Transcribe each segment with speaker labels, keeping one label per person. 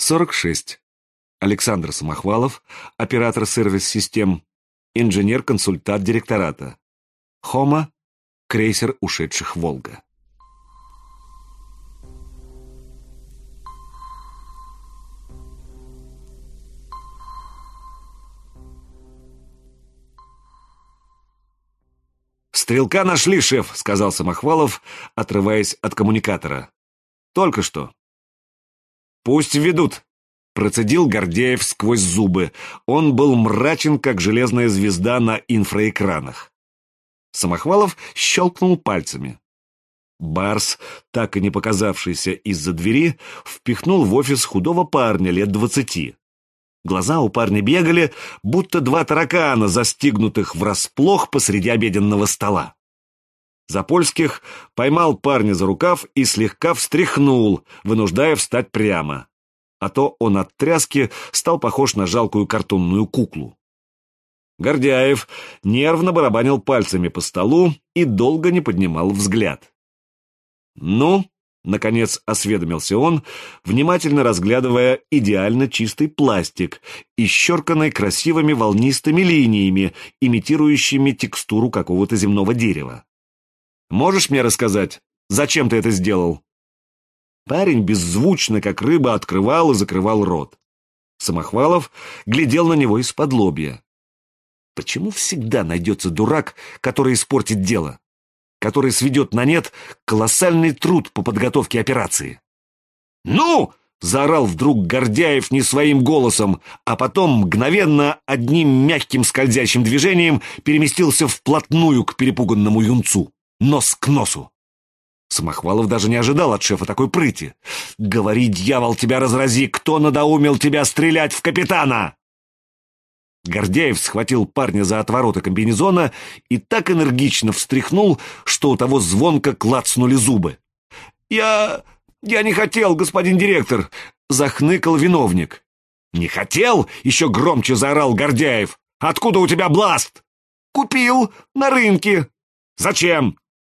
Speaker 1: 46. Александр Самохвалов, оператор сервис-систем, инженер-консультант директората. Хома, крейсер ушедших «Волга». «Стрелка нашли, шеф», — сказал Самохвалов, отрываясь от коммуникатора. «Только что». «Пусть ведут», — процедил Гордеев сквозь зубы. Он был мрачен, как железная звезда на инфраэкранах. Самохвалов щелкнул пальцами. Барс, так и не показавшийся из-за двери, впихнул в офис худого парня лет 20. Глаза у парня бегали, будто два таракана, застигнутых врасплох посреди обеденного стола. Запольских поймал парня за рукав и слегка встряхнул, вынуждая встать прямо. А то он от тряски стал похож на жалкую картонную куклу. Гордяев нервно барабанил пальцами по столу и долго не поднимал взгляд. «Ну?» — наконец осведомился он, внимательно разглядывая идеально чистый пластик, исчерканный красивыми волнистыми линиями, имитирующими текстуру какого-то земного дерева. «Можешь мне рассказать, зачем ты это сделал?» Парень беззвучно, как рыба, открывал и закрывал рот. Самохвалов глядел на него из-под-лобья. Почему всегда найдется дурак, который испортит дело? Который сведет на нет колоссальный труд по подготовке операции. «Ну!» — заорал вдруг Гордяев не своим голосом, а потом мгновенно одним мягким скользящим движением переместился вплотную к перепуганному юнцу, нос к носу. Самохвалов даже не ожидал от шефа такой прыти. «Говори, дьявол, тебя разрази, кто надоумил тебя стрелять в капитана?» Гордеев схватил парня за отвороты комбинезона и так энергично встряхнул, что у того звонко клацнули зубы. «Я не хотел, господин директор!» — захныкал виновник. «Не хотел?» — еще громче заорал Гордеев. «Откуда у тебя бласт?» «Купил на рынке». «Зачем?»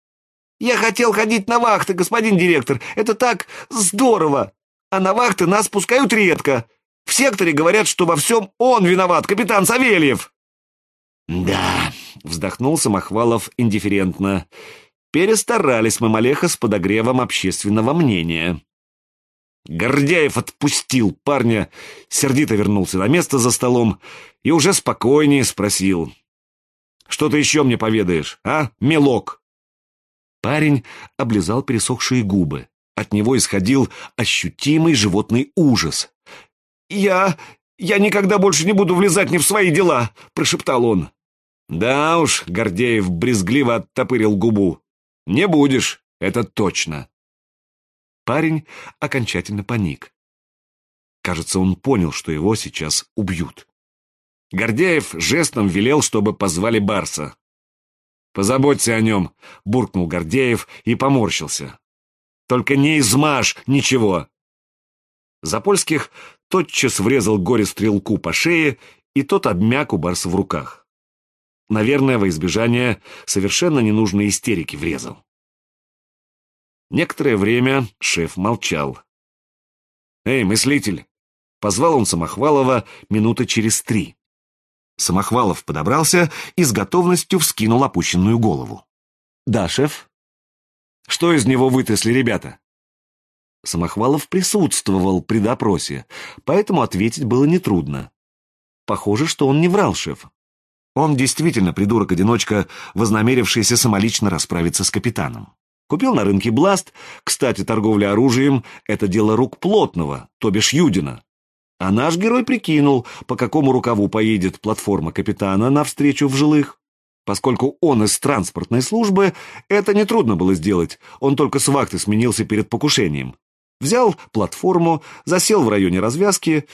Speaker 1: «Я хотел ходить на вахты, господин директор. Это так здорово! А на вахты нас пускают редко. В секторе говорят, что во всем он виноват, капитан Савельев». «Да», — вздохнул Самохвалов индифферентно, — «перестарались мы, малеха, с подогревом общественного мнения». Гордеев отпустил парня, сердито вернулся на место за столом и уже спокойнее спросил: «Что ты еще мне поведаешь, а, мелок?» Парень облизал пересохшие губы. От него исходил ощутимый животный ужас. «Я никогда больше не буду влезать не в свои дела», — прошептал он. «Да уж», — Гордеев брезгливо оттопырил губу, — «не будешь, это точно». Парень окончательно паник. Кажется, он понял, что его сейчас убьют. Гордеев жестом велел, чтобы позвали Барса. «Позаботься о нем», — буркнул Гордеев и поморщился. «Только не измажь ничего». Запольских тотчас врезал горе-стрелку по шее, и тот обмяк у Барса в руках. Наверное, во избежание совершенно ненужной истерики врезал. Некоторое время шеф молчал. «Эй, мыслитель!» — позвал он Самохвалова минуты через 3. Самохвалов подобрался и с готовностью вскинул опущенную голову. «Да, шеф?» «Что из него вытрясли ребята?» Самохвалов присутствовал при допросе, поэтому ответить было нетрудно. Похоже, что он не врал, шеф. Он действительно придурок-одиночка, вознамерившийся самолично расправиться с капитаном. Купил на рынке бласт, кстати, торговля оружием — это дело рук Плотного, то бишь Юдина. А наш герой прикинул, по какому рукаву поедет платформа капитана навстречу в жилых. Поскольку он из транспортной службы, это нетрудно было сделать, он только с вахты сменился перед покушением. Взял платформу, засел в районе развязки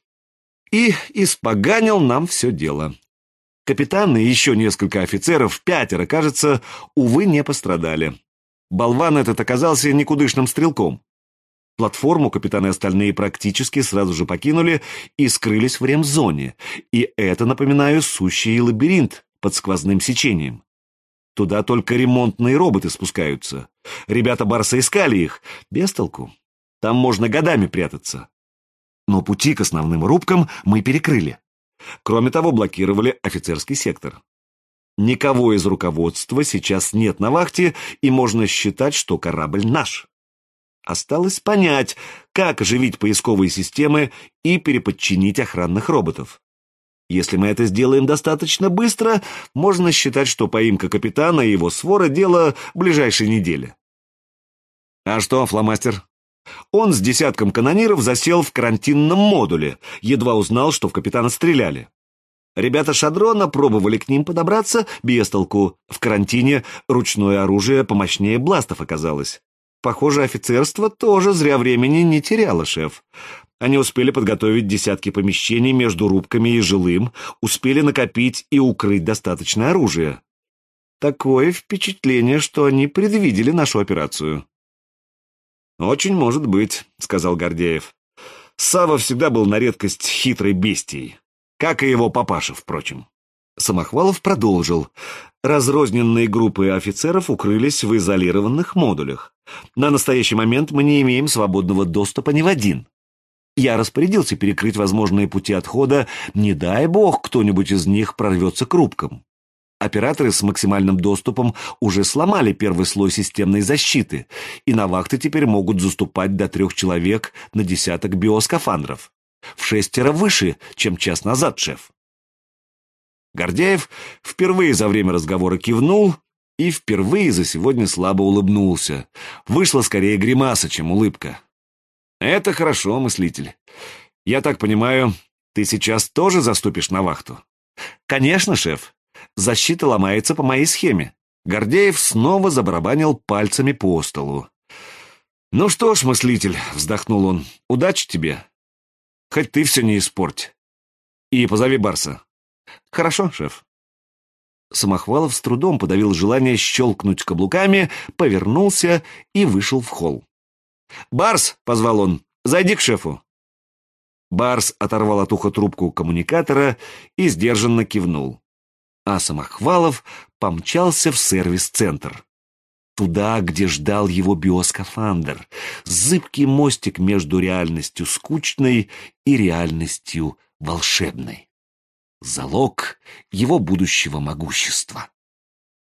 Speaker 1: и испоганил нам все дело. Капитан и еще несколько офицеров, 5, кажется, увы, не пострадали. Болван этот оказался никудышным стрелком. Платформу капитан и остальные практически сразу же покинули и скрылись в ремзоне, и это, напоминаю, сущий лабиринт под сквозным сечением. Туда только ремонтные роботы спускаются. Ребята Барса искали их, без толку. Там можно годами прятаться. но пути к основным рубкам мы перекрыли. Кроме того, блокировали офицерский сектор. Никого из руководства сейчас нет на вахте, и можно считать, что корабль наш. Осталось понять, как оживить поисковые системы и переподчинить охранных роботов. Если мы это сделаем достаточно быстро, можно считать, что поимка капитана и его свора — дело ближайшей недели. А что, фломастер? Он с десятком канониров засел в карантинном модуле, едва узнал, что в капитана стреляли. Ребята Шадрона пробовали к ним подобраться, без толку. В карантине ручное оружие помощнее бластов оказалось. Похоже, офицерство тоже зря времени не теряло, шеф. Они успели подготовить десятки помещений между рубками и жилым, успели накопить и укрыть достаточное оружие. Такое впечатление, что они предвидели нашу операцию. «Очень может быть», — сказал Гордеев. «Сава всегда был на редкость хитрой бестией, как и его папаша, впрочем». Самохвалов продолжил. Разрозненные группы офицеров укрылись в изолированных модулях. На настоящий момент мы не имеем свободного доступа ни в один. Я распорядился перекрыть возможные пути отхода, не дай бог кто-нибудь из них прорвется к рубкам. Операторы с максимальным доступом уже сломали первый слой системной защиты, и на вахты теперь могут заступать до 3 человек на десяток биоскафандров. В 6 выше, чем час назад, шеф. Гордеев впервые за время разговора кивнул и впервые за сегодня слабо улыбнулся. Вышла скорее гримаса, чем улыбка. «Это хорошо, мыслитель. Я так понимаю, ты сейчас тоже заступишь на вахту?» «Конечно, шеф. Защита ломается по моей схеме». Гордеев снова забарабанил пальцами по столу. «Ну что ж, мыслитель», — вздохнул он, — «удачи тебе. Хоть ты все не испорть. И позови Барса». «Хорошо, шеф». Самохвалов с трудом подавил желание щелкнуть каблуками, повернулся и вышел в холл. «Барс!» — позвал он. «Зайди к шефу». Барс оторвал от уха трубку коммуникатора и сдержанно кивнул. А Самохвалов помчался в сервис-центр. Туда, где ждал его биоскафандр, зыбкий мостик между реальностью скучной и реальностью волшебной. Залог его будущего могущества.